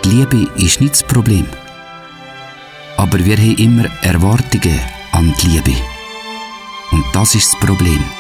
Die Liebe ist nicht das Problem. Aber wir haben immer Erwartungen an die Liebe. Und das ist das Problem.